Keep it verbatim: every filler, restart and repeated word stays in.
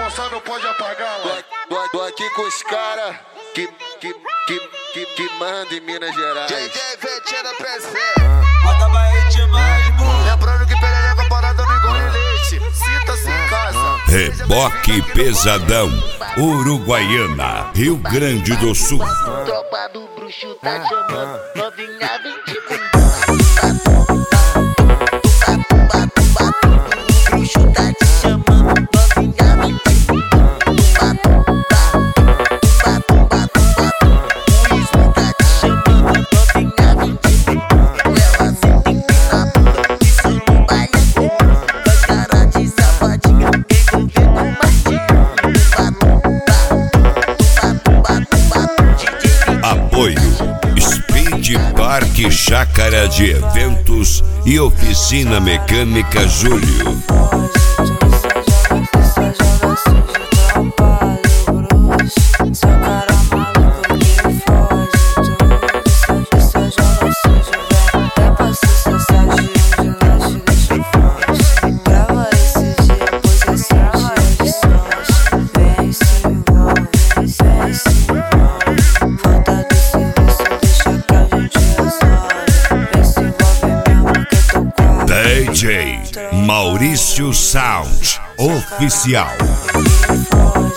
lançar, não pode apagar, lá. Tô, tô, tô aqui com os caras que, que, que, que, que mandam em Minas Gerais. J J Vetina P C. Roda Bahia demais, mano. Lembrando que perereca parada no engole leite. Sinta-se em casa. Reboque Pesadão, Uruguaiana, Rio Grande do Sul. Tropa do bruxo tá chamando, novinha vem de bumbum. Bruxo tá te chamando, novinha vem de bumbum. O ismo tá te chamando, novinha vem de bumbum. Ela senta na bunda, isso no baile comum. Com cara de safadinha, envolvendo o martinho. Apoio Speed Park Chácara de Eventos e Oficina Mecânica Júlio. D J Maurício Sound Oficial.